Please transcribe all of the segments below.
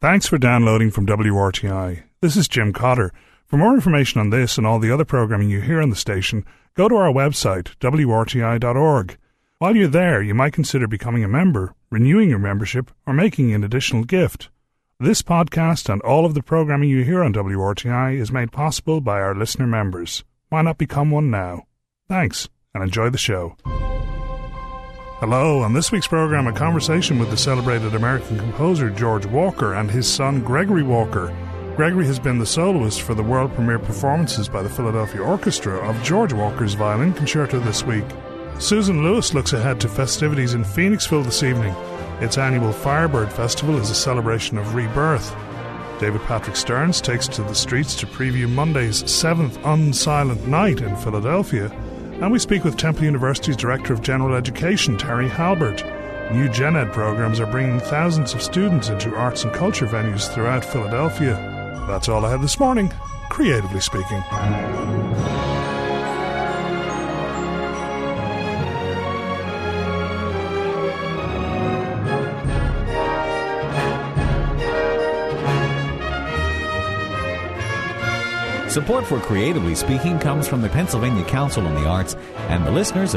Thanks for downloading from WRTI. This is Jim Cotter. For more information on this and all the other programming you hear on the station, go to our website, wrti.org. While you're there, you might consider becoming a member, renewing your membership, or making an additional gift. This podcast and all of the programming you hear on WRTI is made possible by our listener members. Why not become one now? Thanks, and enjoy the show. Hello, on this week's program, a conversation with the celebrated American composer George Walker and his son Gregory Walker. Gregory has been the soloist for the world premiere performances by the Philadelphia Orchestra of George Walker's Violin Concerto this week. Susan Lewis looks ahead to festivities in Phoenixville this evening. Its annual Firebird Festival is a celebration of rebirth. David Patrick Stearns takes to the streets to preview Monday's 7th Unsilent Night in Philadelphia. And we speak with Temple University's Director of General Education, Terry Halbert. New Gen Ed programs are bringing thousands of students into arts and culture venues throughout Philadelphia. That's all I had this morning, creatively speaking. Support for Creatively Speaking comes from the Pennsylvania Council on the Arts and the listeners of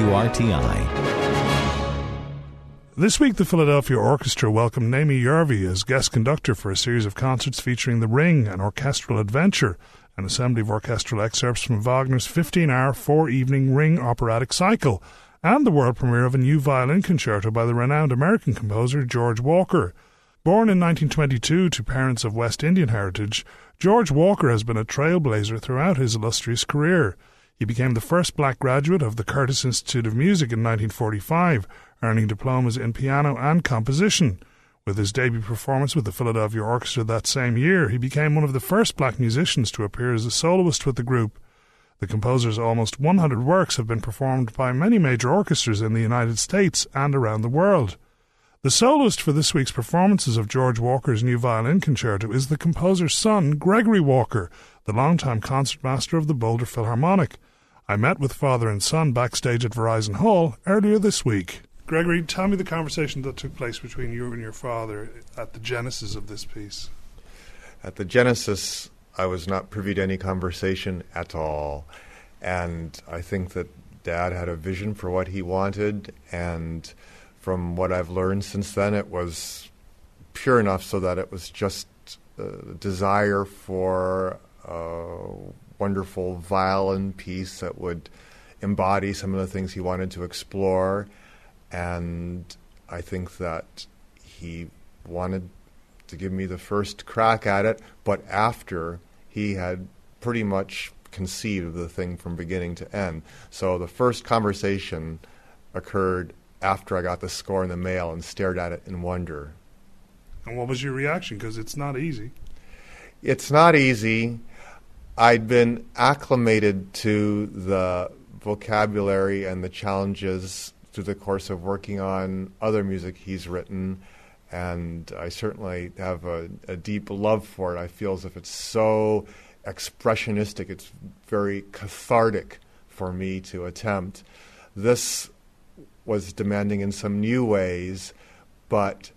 WRTI. This week, the Philadelphia Orchestra welcomed Naomi Järvi as guest conductor for a series of concerts featuring The Ring, an orchestral adventure, an assembly of orchestral excerpts from Wagner's 15-hour, 4-evening Ring operatic cycle, and the world premiere of a new violin concerto by the renowned American composer George Walker. Born in 1922 to parents of West Indian heritage, George Walker has been a trailblazer throughout his illustrious career. He became the first black graduate of the Curtis Institute of Music in 1945, earning diplomas in piano and composition. With his debut performance with the Philadelphia Orchestra that same year, he became one of the first black musicians to appear as a soloist with the group. The composer's almost 100 works have been performed by many major orchestras in the United States and around the world. The soloist for this week's performances of George Walker's new violin concerto is the composer's son, Gregory Walker, the longtime concertmaster of the Boulder Philharmonic. I met with father and son backstage at Verizon Hall earlier this week. Gregory, tell me the conversation that took place between you and your father at the genesis of this piece. At the genesis, I was not privy to any conversation at all. And I think that Dad had a vision for what he wanted, and from what I've learned since then, it was pure enough so that it was just a desire for a wonderful violin piece that would embody some of the things he wanted to explore. And I think that he wanted to give me the first crack at it, but after he had pretty much conceived of the thing from beginning to end. So the first conversation occurred after I got the score in the mail and stared at it in wonder. And what was your reaction? Because it's not easy. It's not easy. I'd been acclimated to the vocabulary and the challenges through the course of working on other music he's written, and I certainly have a deep love for it. I feel as if it's so expressionistic. It's very cathartic for me to attempt. This was demanding in some new ways, but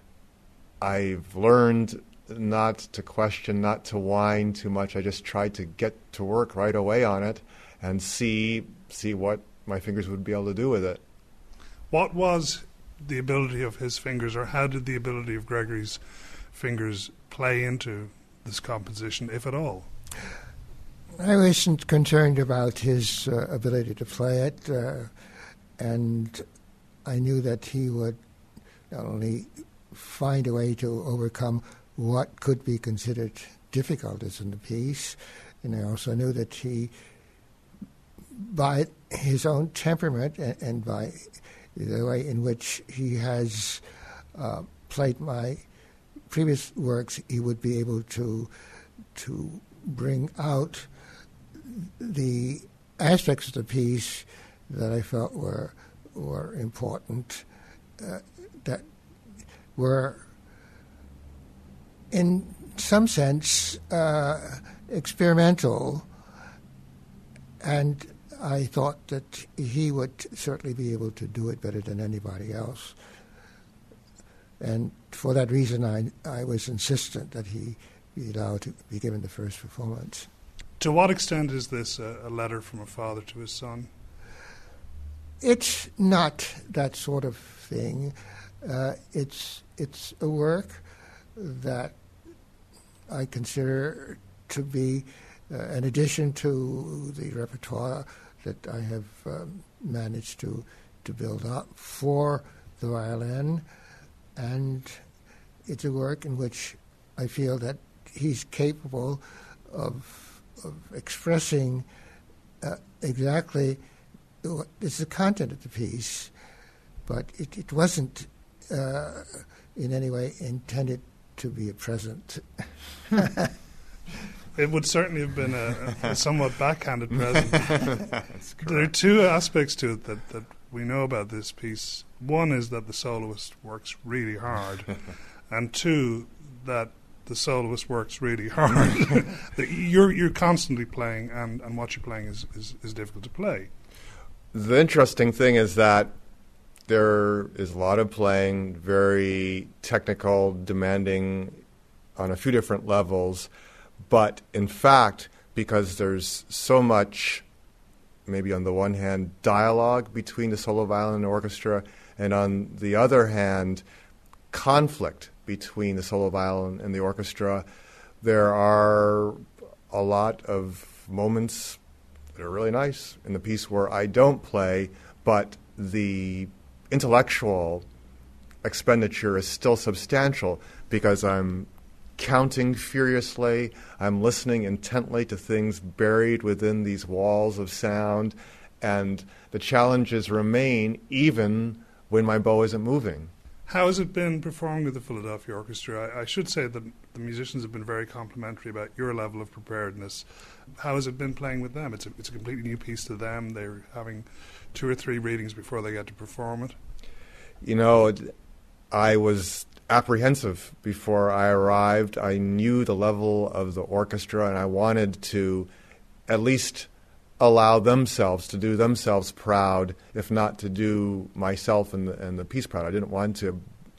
I've learned not to question, not to whine too much. I just tried to get to work right away on it and see what my fingers would be able to do with it. What was the ability of his fingers, or how did the ability of Gregory's fingers play into this composition, if at all? I wasn't concerned about his ability to play it, and I knew that he would not only find a way to overcome what could be considered difficulties in the piece, and I also knew that he, by his own temperament and by the way in which he has played my previous works, he would be able to bring out the aspects of the piece that I felt were important, that were in some sense experimental, and I thought that he would certainly be able to do it better than anybody else. And for that reason, I was insistent that he be allowed to be given the first performance. To what extent is this a letter from a father to his son? It's not that sort of thing. It's a work that I consider to be an addition to the repertoire that I have managed to build up for the violin, and it's a work in which I feel that he's capable of expressing exactly what is the content of the piece, but it wasn't in any way intended to be a present. It would certainly have been a somewhat backhanded present. There are two aspects to it that we know about this piece. One is that the soloist works really hard, and two, that the soloist works really hard. You're constantly playing, and what you're playing is difficult to play. The interesting thing is that there is a lot of playing, very technical, demanding on a few different levels. But in fact, because there's so much, maybe on the one hand, dialogue between the solo violin and the orchestra, and on the other hand, conflict between the solo violin and the orchestra, there are a lot of moments that are really nice in the piece where I don't play, but the intellectual expenditure is still substantial because I'm counting furiously, I'm listening intently to things buried within these walls of sound, and the challenges remain even when my bow isn't moving. How has it been performing with the Philadelphia Orchestra? I should say that the musicians have been very complimentary about your level of preparedness. How has it been playing with them? It's a completely new piece to them. They're having 2 or 3 readings before they get to perform it. You know, I was apprehensive before I arrived. I knew the level of the orchestra, and I wanted to at least allow themselves to do themselves proud, if not to do myself and the piece proud. I didn't want to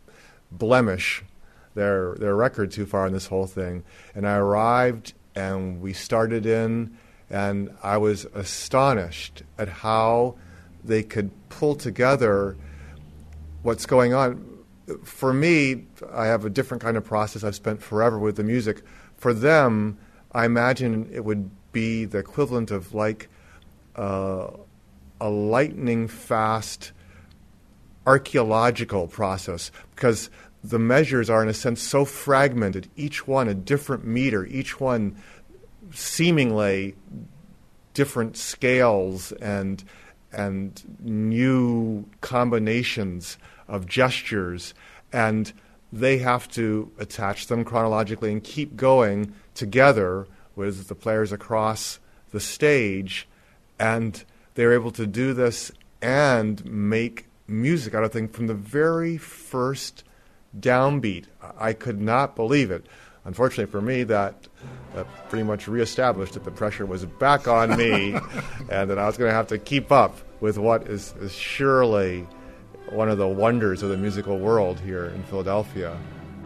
blemish their record too far in this whole thing. And I arrived, and we started in, and I was astonished at how they could pull together what's going on. For me, I have a different kind of process. I've spent forever with the music. For them, I imagine it would be the equivalent of like a lightning-fast archaeological process, because the measures are, in a sense, so fragmented, each one a different meter, each one seemingly different scales and new combinations of gestures, and they have to attach them chronologically and keep going together with the players across the stage, and they're able to do this and make music out of things from the very first downbeat. I could not believe it. Unfortunately for me, that pretty much reestablished that the pressure was back on me and that I was going to have to keep up with what is surely one of the wonders of the musical world here in Philadelphia.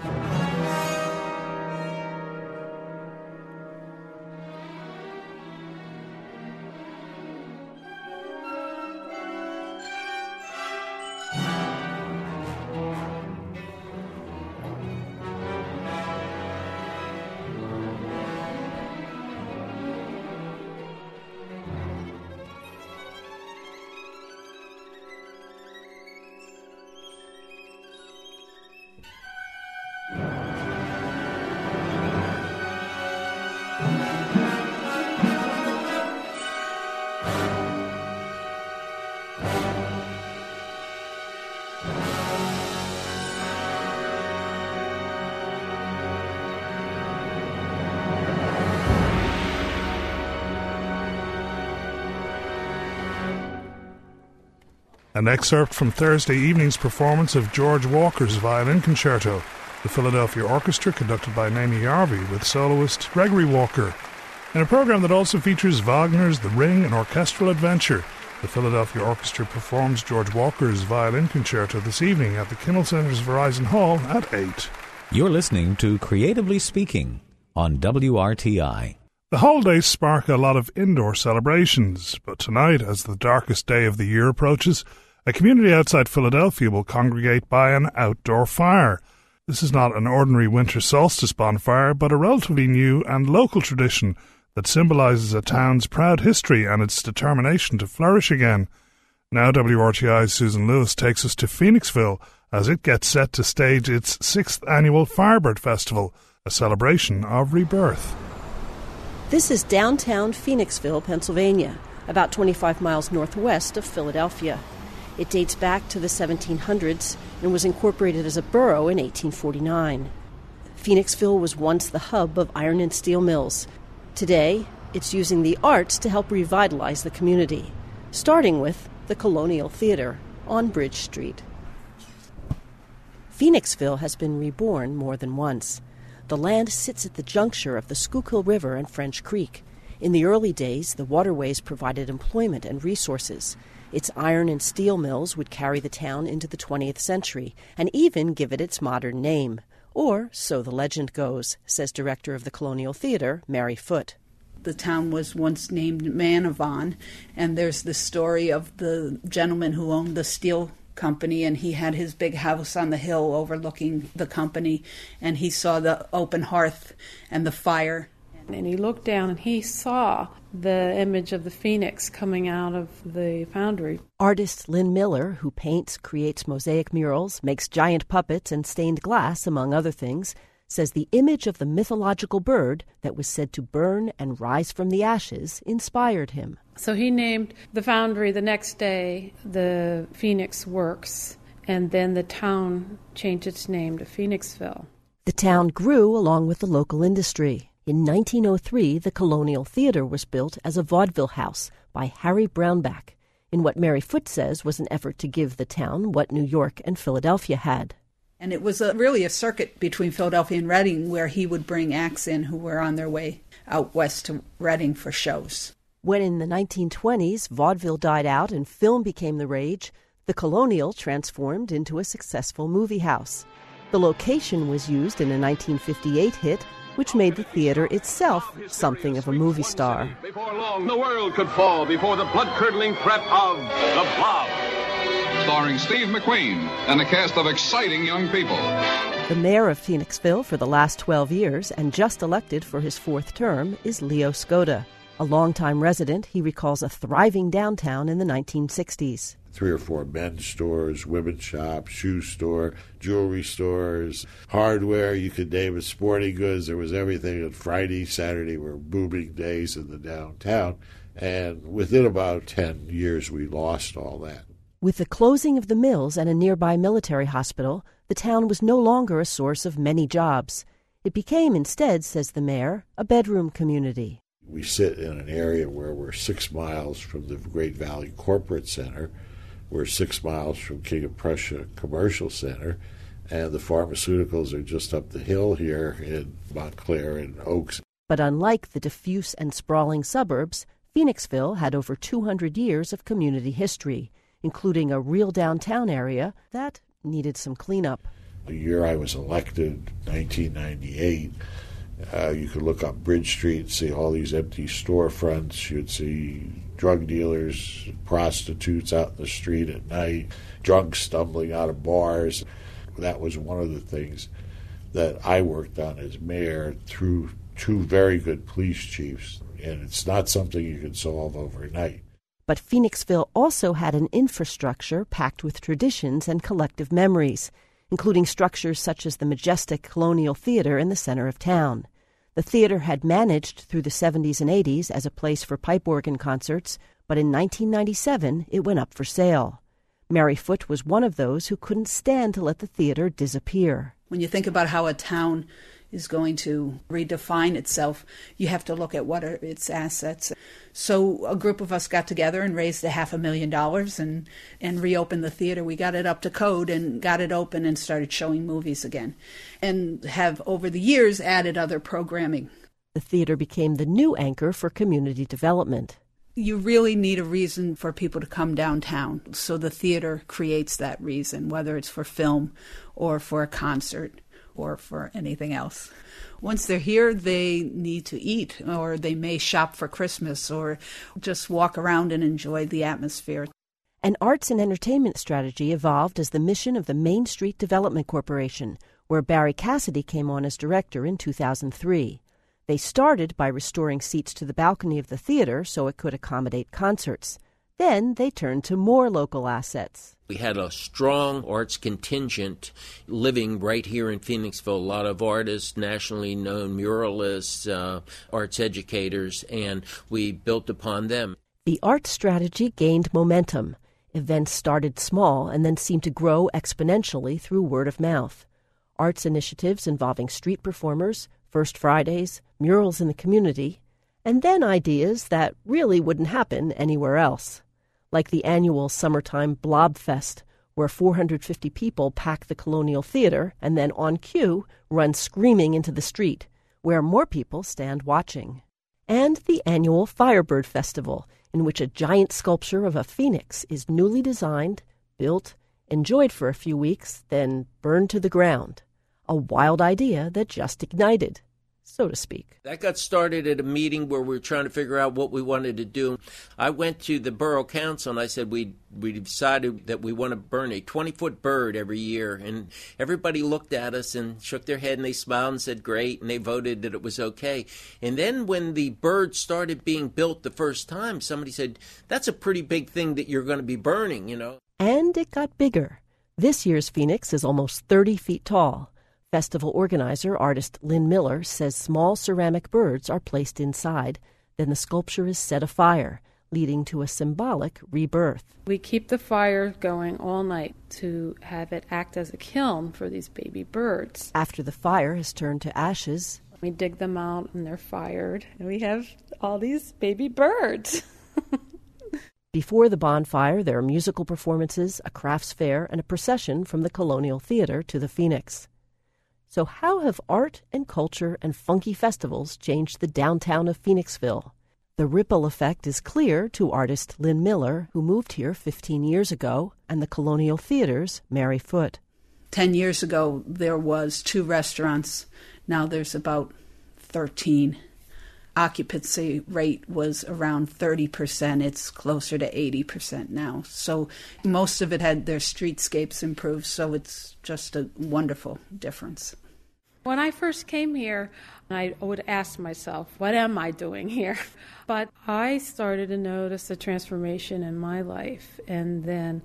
An excerpt from Thursday evening's performance of George Walker's Violin Concerto, the Philadelphia Orchestra, conducted by Naomi Yarvi with soloist Gregory Walker, in a program that also features Wagner's The Ring, an orchestral adventure, The Philadelphia Orchestra performs George Walker's Violin Concerto this evening at the Kinnell Center's Verizon Hall at 8. You're listening to Creatively Speaking on WRTI. The holidays spark a lot of indoor celebrations, but tonight, as the darkest day of the year approaches, a community outside Philadelphia will congregate by an outdoor fire. This is not an ordinary winter solstice bonfire, but a relatively new and local tradition that symbolises a town's proud history and its determination to flourish again. Now WRTI's Susan Lewis takes us to Phoenixville as it gets set to stage its 6th annual Firebird Festival, a celebration of rebirth. This is downtown Phoenixville, Pennsylvania, about 25 miles northwest of Philadelphia. It dates back to the 1700s and was incorporated as a borough in 1849. Phoenixville was once the hub of iron and steel mills. Today, it's using the arts to help revitalize the community, starting with the Colonial Theater on Bridge Street. Phoenixville has been reborn more than once. The land sits at the juncture of the Schuylkill River and French Creek. In the early days, the waterways provided employment and resources. Its iron and steel mills would carry the town into the 20th century and even give it its modern name. Or so the legend goes, says director of the Colonial Theater, Mary Foote. The town was once named Manavon, and there's the story of the gentleman who owned the steel company, and he had his big house on the hill overlooking the company, and he saw the open hearth and the fire. And he looked down and he saw the image of the phoenix coming out of the foundry. Artist Lynn Miller, who paints, creates mosaic murals, makes giant puppets and stained glass, among other things, says the image of the mythological bird that was said to burn and rise from the ashes inspired him. So he named the foundry the next day the Phoenix Works, and then the town changed its name to Phoenixville. The town grew along with the local industry. In 1903, the Colonial Theater was built as a vaudeville house by Harry Brownback, in what Mary Foote says was an effort to give the town what New York and Philadelphia had. And it was really a circuit between Philadelphia and Reading where he would bring acts in who were on their way out west to Reading for shows. When in the 1920s vaudeville died out and film became the rage, the Colonial transformed into a successful movie house. The location was used in a 1958 hit, which made the theater itself something of a movie star. Before long, the world could fall before the blood-curdling threat of The Blob. Starring Steve McQueen and a cast of exciting young people. The mayor of Phoenixville for the last 12 years and just elected for his 4th term is Leo Skoda. A longtime resident, he recalls a thriving downtown in the 1960s. 3 or 4 men's stores, women's shops, shoe store, jewelry stores, hardware, you could name it, sporting goods. There was everything. And Friday, Saturday were booming days in the downtown. And within about 10 years, we lost all that. With the closing of the mills and a nearby military hospital, the town was no longer a source of many jobs. It became instead, says the mayor, a bedroom community. We sit in an area where we're 6 miles from the Great Valley Corporate Center. We're 6 miles from King of Prussia Commercial Center, and the pharmaceuticals are just up the hill here in Montclair and Oaks. But unlike the diffuse and sprawling suburbs, Phoenixville had over 200 years of community history, including a real downtown area that needed some cleanup. The year I was elected, 1998, you could look up Bridge Street and see all these empty storefronts. You'd see drug dealers, prostitutes out in the street at night, drunks stumbling out of bars. That was one of the things that I worked on as mayor through 2 very good police chiefs, and it's not something you can solve overnight. But Phoenixville also had an infrastructure packed with traditions and collective memories, including structures such as the majestic Colonial Theater in the center of town. The theater had managed through the 70s and 80s as a place for pipe organ concerts, but in 1997 it went up for sale. Mary Foote was one of those who couldn't stand to let the theater disappear. When you think about how a town is going to redefine itself, you have to look at what are its assets. So a group of us got together and raised $500,000 and reopened the theater. We got it up to code and got it open and started showing movies again, and have over the years added other programming. The theater became the new anchor for community development. You really need a reason for people to come downtown. So the theater creates that reason, whether it's for film or for a concert or for anything else. Once they're here, they need to eat, or they may shop for Christmas, or just walk around and enjoy the atmosphere. An arts and entertainment strategy evolved as the mission of the Main Street Development Corporation, where Barry Cassidy came on as director in 2003. They started by restoring seats to the balcony of the theater so it could accommodate concerts. Then they turned to more local assets. We had a strong arts contingent living right here in Phoenixville, a lot of artists, nationally known muralists, arts educators, and we built upon them. The arts strategy gained momentum. Events started small and then seemed to grow exponentially through word of mouth. Arts initiatives involving street performers, First Fridays, murals in the community, and then ideas that really wouldn't happen anywhere else, like the annual summertime Blobfest, where 450 people pack the Colonial Theater and then on cue run screaming into the street, where more people stand watching. And the annual Firebird Festival, in which a giant sculpture of a phoenix is newly designed, built, enjoyed for a few weeks, then burned to the ground. A wild idea that just ignited, so to speak. That got started at a meeting where we were trying to figure out what we wanted to do. I went to the borough council and I said we decided that we want to burn a 20-foot bird every year. And everybody looked at us and shook their head and they smiled and said great, and they voted that it was okay. And then when the bird started being built the first time, somebody said, that's a pretty big thing that you're going to be burning, you know. And it got bigger. This year's Phoenix is almost 30 feet tall. Festival organizer, artist Lynn Miller, says small ceramic birds are placed inside. Then the sculpture is set afire, leading to a symbolic rebirth. We keep the fire going all night to have it act as a kiln for these baby birds. After the fire has turned to ashes, we dig them out and they're fired, and we have all these baby birds. Before the bonfire, there are musical performances, a crafts fair, and a procession from the Colonial Theater to the Phoenix. So how have art and culture and funky festivals changed the downtown of Phoenixville? The ripple effect is clear to artist Lynn Miller, who moved here 15 years ago, and the Colonial Theater's Mary Foote. 10 years ago, there was 2 restaurants. Now there's about 13. Occupancy rate was around 30%. It's closer to 80% now. So most of it had their streetscapes improved, so it's just a wonderful difference. When I first came here, I would ask myself, what am I doing here? But I started to notice a transformation in my life, and then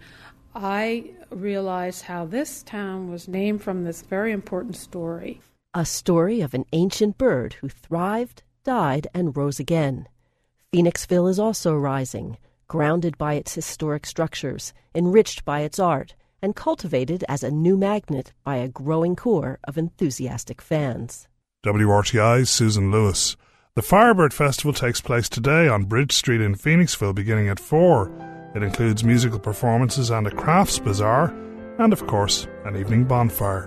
I realized how this town was named from this very important story. A story of an ancient bird who thrived, died, and rose again. Phoenixville is also rising, grounded by its historic structures, enriched by its art, and cultivated as a new magnet by a growing core of enthusiastic fans. WRTI's Susan Lewis. The Firebird Festival takes place today on Bridge Street in Phoenixville beginning at 4. It includes musical performances and a crafts bazaar, and of course, an evening bonfire.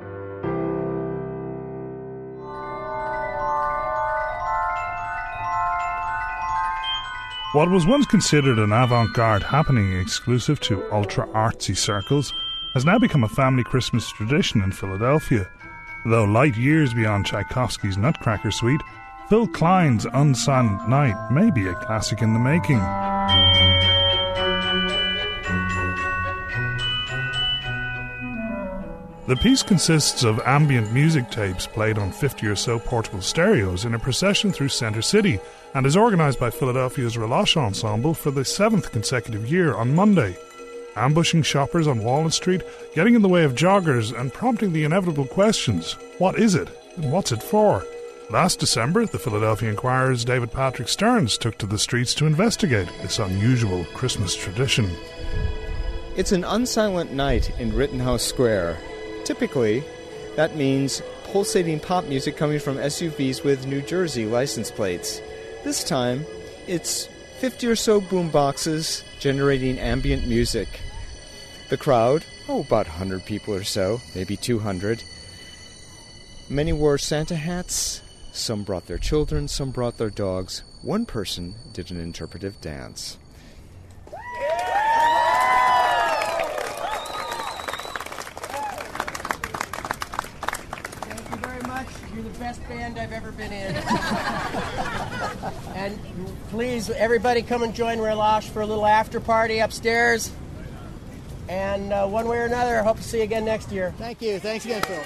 What was once considered an avant-garde happening exclusive to ultra-artsy circles has now become a family Christmas tradition in Philadelphia. Though light years beyond Tchaikovsky's Nutcracker Suite, Phil Klein's Unsilent Night may be a classic in the making. The piece consists of ambient music tapes played on 50 or so portable stereos in a procession through Center City, and is organised by Philadelphia's Relâche Ensemble for the 7th consecutive year on Monday. Ambushing shoppers on Walnut Street, getting in the way of joggers, and prompting the inevitable questions: what is it, and what's it for? Last December, the Philadelphia Inquirer's David Patrick Stearns took to the streets to investigate this unusual Christmas tradition. It's an unsilent night in Rittenhouse Square. Typically, that means pulsating pop music coming from SUVs with New Jersey license plates. This time, it's 50 or so boomboxes generating ambient music. The crowd, about 100 people or so, maybe 200. Many wore Santa hats, Some brought their children, some brought their dogs. One person did an interpretive dance. Thank you very much. You're the best band I've ever been in. And please, everybody come and join Relâche for a little after party upstairs. And one way or another, I hope to see you again next year. Thank you. Thanks again, Phil.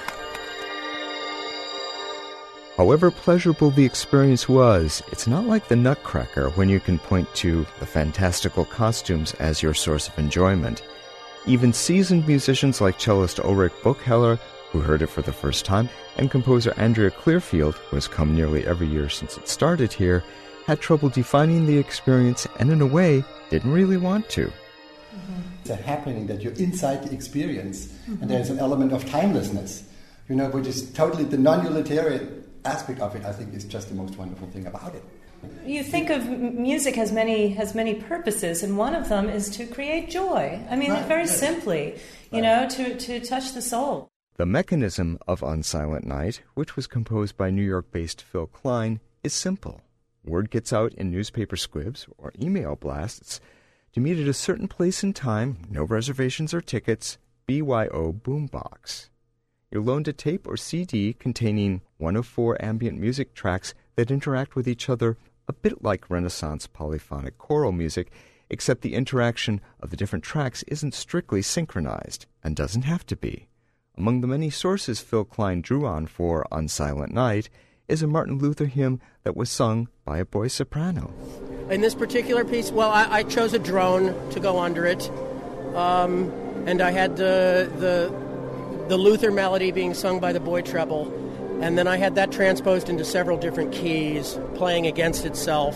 However pleasurable the experience was, it's not like the Nutcracker when you can point to the fantastical costumes as your source of enjoyment. Even seasoned musicians like cellist Ulrich Buchheller, who heard it for the first time, and composer Andrea Clearfield, who has come nearly every year since it started here, had trouble defining the experience and in a way didn't really want to. It's a happening that you're inside the experience, and there's an element of timelessness, which is totally the non-utilitarian aspect of it. I think is just the most wonderful thing about it. You think of music has many purposes, and one of them is to create joy. I mean, very simply, to touch the soul. The mechanism of On Silent Night, which was composed by New York-based Phil Klein, is simple. Word gets out in newspaper squibs or email blasts to meet at a certain place and time, no reservations or tickets, BYO Boombox. You're loaned a tape or CD containing one of 4 ambient music tracks that interact with each other a bit like Renaissance polyphonic choral music, except the interaction of the different tracks isn't strictly synchronized, and doesn't have to be. Among the many sources Phil Klein drew on for On Silent Night is a Martin Luther hymn that was sung by a boy soprano. In this particular piece, I chose a drone to go under it, and I had the Luther melody being sung by the boy treble, and then I had that transposed into several different keys, playing against itself.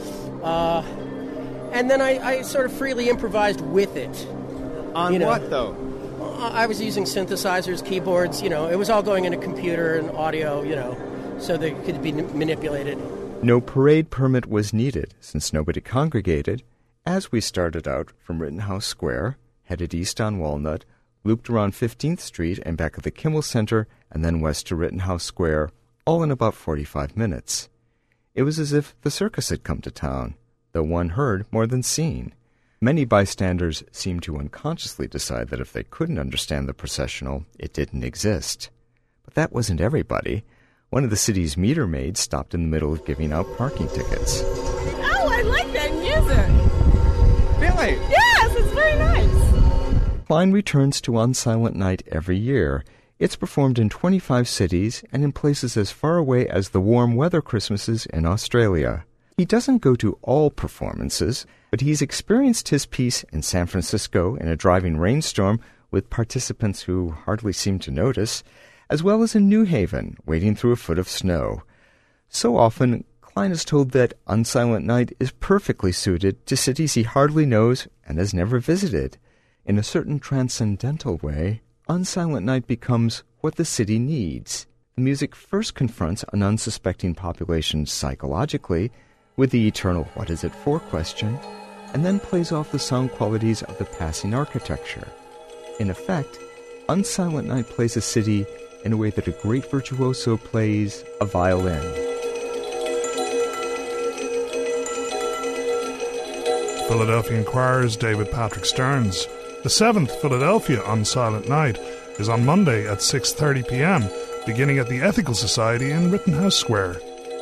And then I sort of freely improvised with it. On what, though? I was using synthesizers, keyboards, it was all going in a computer and audio, so they could be manipulated. No parade permit was needed, since nobody congregated, as we started out from Rittenhouse Square, headed east on Walnut, looped around 15th Street and back at the Kimmel Center, and then west to Rittenhouse Square, all in about 45 minutes. It was as if the circus had come to town, though one heard more than seen. Many bystanders seemed to unconsciously decide that if they couldn't understand the processional, it didn't exist. But that wasn't everybody. One of the city's meter maids stopped in the middle of giving out parking tickets. Oh, I like that music. Really? Yes, it's very nice. Klein returns to On Silent Night every year. It's performed in 25 cities and in places as far away as the warm weather Christmases in Australia. He doesn't go to all performances, but he's experienced his piece in San Francisco in a driving rainstorm with participants who hardly seem to notice, as well as in New Haven, wading through a foot of snow. So often, Klein is told that On Silent Night is perfectly suited to cities he hardly knows and has never visited. In a certain transcendental way, On Silent Night becomes what the city needs. The music first confronts an unsuspecting population psychologically with the eternal "what is it for" question, and then plays off the sound qualities of the passing architecture. In effect, On Silent Night plays a city in a way that a great virtuoso plays a violin. Philadelphia Inquirer's David Patrick Stearns. The 7th Philadelphia On Silent Night is on Monday at 6:30 p.m., beginning at the Ethical Society in Rittenhouse Square.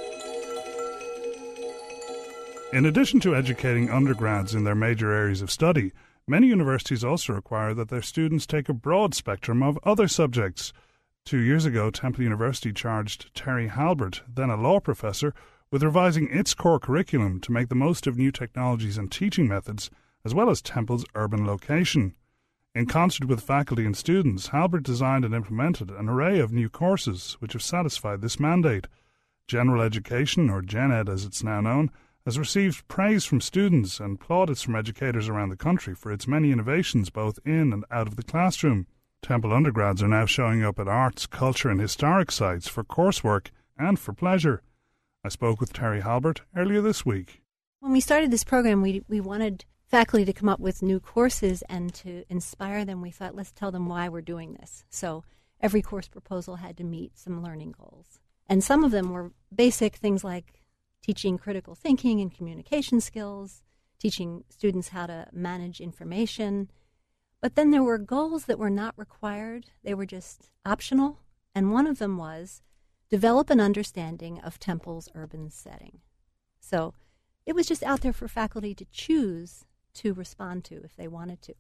In addition to educating undergrads in their major areas of study, many universities also require that their students take a broad spectrum of other subjects. 2 years ago, Temple University charged Terry Halbert, then a law professor, with revising its core curriculum to make the most of new technologies and teaching methods, as well as Temple's urban location. In concert with faculty and students, Halbert designed and implemented an array of new courses which have satisfied this mandate. General Education, or Gen Ed as it's now known, has received praise from students and plaudits from educators around the country for its many innovations both in and out of the classroom. Temple undergrads are now showing up at arts, culture and historic sites for coursework and for pleasure. I spoke with Terry Halbert earlier this week. When we started this program, we wanted faculty to come up with new courses, and to inspire them, we thought, let's tell them why we're doing this. So every course proposal had to meet some learning goals. And some of them were basic things like teaching critical thinking and communication skills, teaching students how to manage information. But then there were goals that were not required. They were just optional. And one of them was develop an understanding of Temple's urban setting. So it was just out there for faculty to choose to respond to if they wanted to.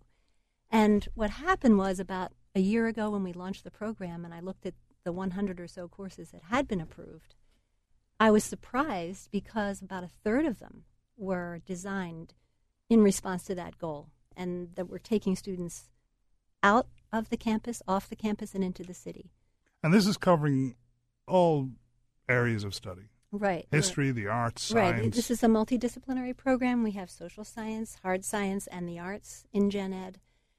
And what happened was about a year ago when we launched the program and I looked at the 100 or so courses that had been approved, I was surprised because about a third of them were designed in response to that goal, and that were taking students out of the campus, off the campus, and into the city. And this is covering all areas of study. Right. History, the arts, science. Right. This is a multidisciplinary program. We have social science, hard science, and the arts in Gen Ed.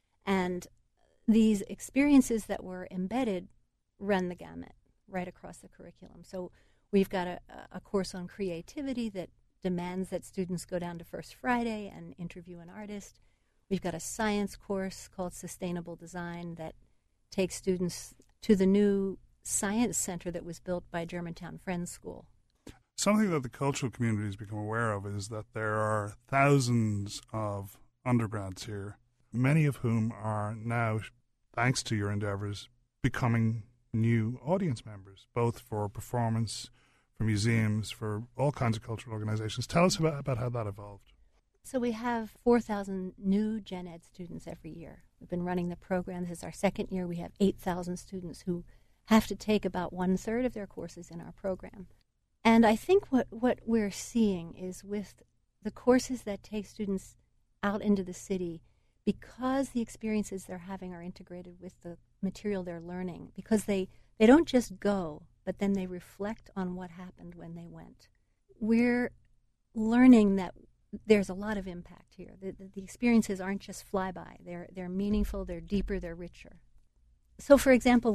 And these experiences that were embedded run the gamut right across the curriculum. So we've got a course on creativity that demands that students go down to First Friday and interview an artist. We've got a science course called Sustainable Design that takes students to the new science center that was built by Germantown Friends School. Something that the cultural community has become aware of is that there are thousands of undergrads here, many of whom are now, thanks to your endeavours, becoming new audience members, both for performance, for museums, for all kinds of cultural organizations. Tell us about how that evolved. So we have 4,000 new Gen Ed students every year. We've been running the program. This is our second year. We have 8,000 students who have to take about 1/3 of their courses in our program. And I think what we're seeing is with the courses that take students out into the city, because the experiences they're having are integrated with the material they're learning, because they don't just go, but then they reflect on what happened when they went. We're learning that there's a lot of impact here. The experiences aren't just flyby. They're meaningful, they're deeper, they're richer. So, for example,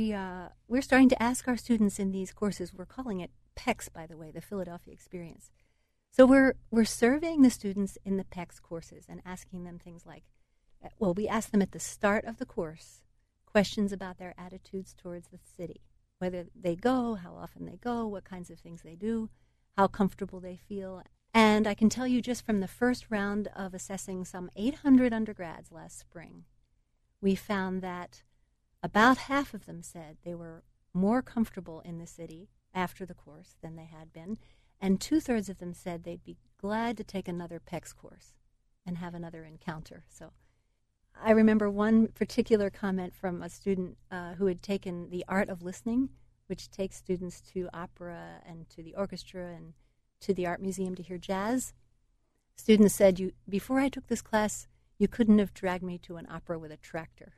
we're starting to ask our students in these courses, we're calling it PEX, by the way, the Philadelphia Experience. So we're surveying the students in the PEX courses and asking them things like, well, we ask them at the start of the course questions about their attitudes towards the city, whether they go, how often they go, what kinds of things they do, how comfortable they feel. And I can tell you just from the first round of assessing some 800 undergrads last spring, we found that about half of them said they were more comfortable in the city after the course than they had been, and 2/3 of them said they'd be glad to take another PEX course and have another encounter. So I remember one particular comment from a student who had taken the Art of Listening, which takes students to opera and to the orchestra and to the art museum to hear jazz. Students said, before I took this class, you couldn't have dragged me to an opera with a tractor.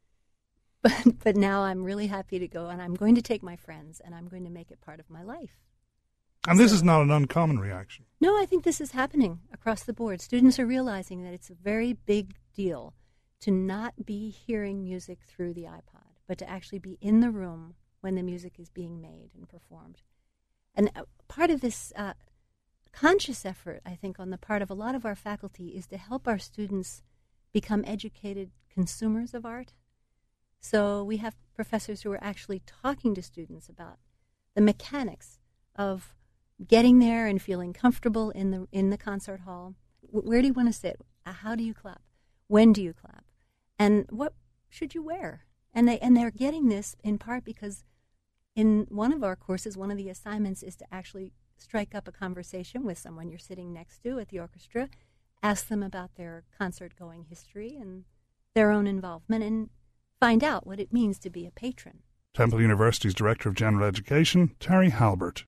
But now I'm really happy to go, and I'm going to take my friends, and I'm going to make it part of my life. And this is not an uncommon reaction. No, I think this is happening across the board. Students are realizing that it's a very big deal to not be hearing music through the iPod, but to actually be in the room when the music is being made and performed. And part of this conscious effort, I think, on the part of a lot of our faculty is to help our students become educated consumers of art. So we have professors who are actually talking to students about the mechanics of getting there and feeling comfortable in the concert hall. Where do you want to sit? How do you clap? When do you clap? And what should you wear? And they're getting this in part because in one of our courses, one of the assignments is to actually strike up a conversation with someone you're sitting next to at the orchestra, ask them about their concert-going history and their own involvement, and find out what it means to be a patron. Temple University's Director of General Education, Terry Halbert.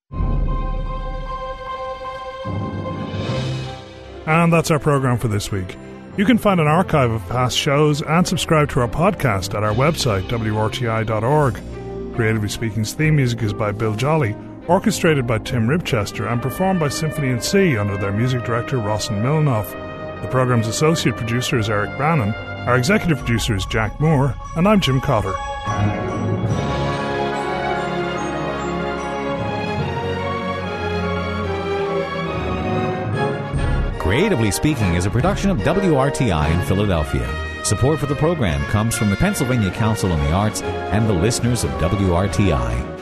And that's our programme for this week. You can find an archive of past shows and subscribe to our podcast at our website, wrti.org. Creatively Speaking's theme music is by Bill Jolly, orchestrated by Tim Ribchester and performed by Symphony & C under their music director, Rossin Milanoff. The programme's associate producer is Eric Brannan, our executive producer is Jack Moore, and I'm Jim Cotter. Creatively Speaking is a production of WRTI in Philadelphia. Support for the program comes from the Pennsylvania Council on the Arts and the listeners of WRTI.